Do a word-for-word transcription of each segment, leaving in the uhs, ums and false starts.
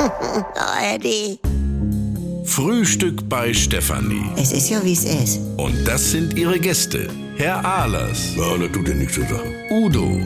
Oh, Eddie. Frühstück bei Stefanie. Es ist ja, wie es ist. Und das sind ihre Gäste. Herr Ahlers. Ja, das tut dir nichts zur Sache. Udo.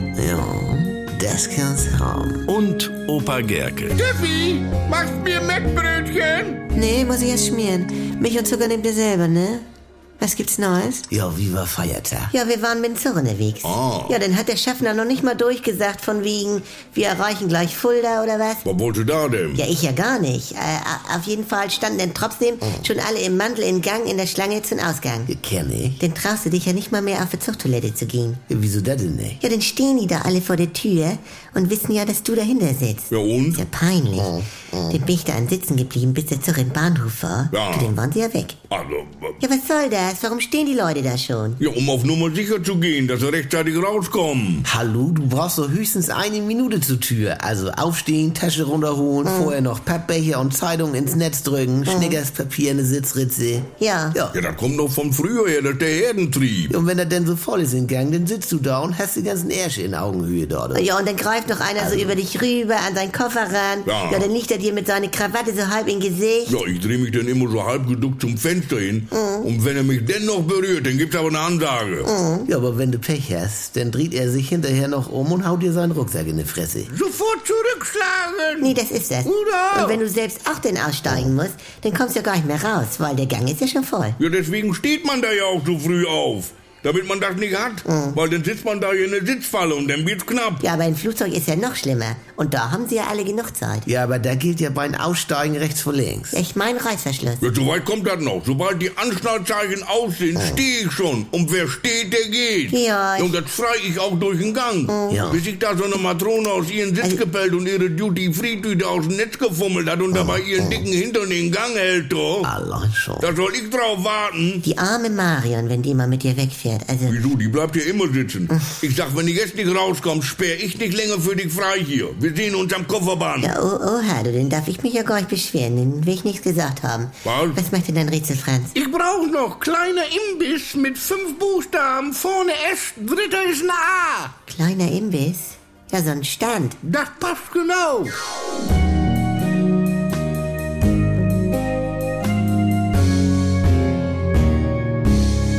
Ja, das kann's haben. Und Opa Gerke. Steffi, machst mir Mettbrötchen? Nee, muss ich erst schmieren. Milch und Zucker nehmt ihr selber, ne? Was gibt's Neues? Ja, wie war Feiertag? Ja, wir waren mit dem Zug unterwegs. Ah. Ja, dann hat der Schaffner noch nicht mal durchgesagt von wegen, wir erreichen gleich Fulda oder was? Was wollte da denn? Ja, ich ja gar nicht. Äh, auf jeden Fall standen dann trotzdem schon alle im Mantel in Gang in der Schlange zum Ausgang. Kenn ich. Dann traust du dich ja nicht mal mehr auf die Zuchttoilette zu gehen. Ja, wieso das denn nicht? Ja, dann stehen die da alle vor der Tür und wissen ja, dass du dahinter sitzt. Ja und? Ist ja peinlich. Dann bin ich da an Sitzen geblieben, bis der Zug im Bahnhof war. Ja. Und dann waren sie ja weg. Also, Ja, was soll das? Warum stehen die Leute da schon? ja, um auf Nummer sicher zu gehen, dass sie rechtzeitig rauskommen. Hallo, du brauchst doch höchstens eine Minute zur Tür. Also aufstehen, Tasche runterholen, vorher noch Pappbecher und Zeitung ins Netz drücken, Schnickerspapier in eine Sitzritze. Ja. Ja. Ja, das kommt doch von früher her, das ist der Herdentrieb. Und wenn er denn so voll ist in Gang, dann sitzt du da und hast die ganzen Ärsche in Augenhöhe dort. Ja, und dann greift noch einer so über dich rüber an seinen Koffer ran. Ja. Ja, dann liegt er dir mit seiner Krawatte so halb im Gesicht. Ja, ich drehe mich dann immer so halb geduckt zum Fenster hin. Und wenn er mich dennoch berührt, dann gibt's aber eine Ansage. Ja, aber wenn du Pech hast, dann dreht er sich hinterher noch um und haut dir seinen Rucksack in die Fresse. Sofort zurückschlagen. Nee, das ist das. Udo. Und wenn du selbst auch denn aussteigen musst, dann kommst du ja gar nicht mehr raus, weil der Gang ist ja schon voll. Ja, deswegen steht man da ja auch so früh auf. Damit man das nicht hat. Weil dann sitzt man da hier in der Sitzfalle und dann wird's knapp. Ja, aber ein Flugzeug ist ja noch schlimmer. Und da haben sie ja alle genug Zeit. Ja, aber da gilt ja beim Aussteigen rechts vor links. Ich mein Reißverschluss. Ja, so weit kommt das noch. Sobald die Anschnallzeichen aus sind, stehe ich schon. Und wer steht, der geht. Ja, ich- Und das schrei ich auch durch den Gang. Ja. Bis sich da so eine Matrone aus ihren Sitz gepellt und ihre Duty-Free-Tüte aus dem Netz gefummelt hat und dabei ihren dicken Hintern in den Gang hält, doch. Allah schon. Da soll ich drauf warten. Die arme Marion, wenn die mal mit dir wegfährt. Also, Wieso? Die bleibt hier immer sitzen. Ich sag, wenn die jetzt nicht rauskommt, sperr ich nicht länger für dich frei hier. Wir sehen uns am Kofferbahn. ja, oh, oha, du, dann darf ich mich ja gar nicht beschweren. Dann will ich nichts gesagt haben. Was? Was macht denn dein Rätsel, Franz? Ich brauch noch kleiner Imbiss mit fünf Buchstaben. Vorne S, dritter ist ein A. Kleiner Imbiss? Ja, so ein Stand. Das passt genau.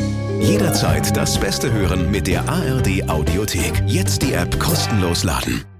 Jederzeit das Beste hören mit der A R D Audiothek. Jetzt die App kostenlos laden.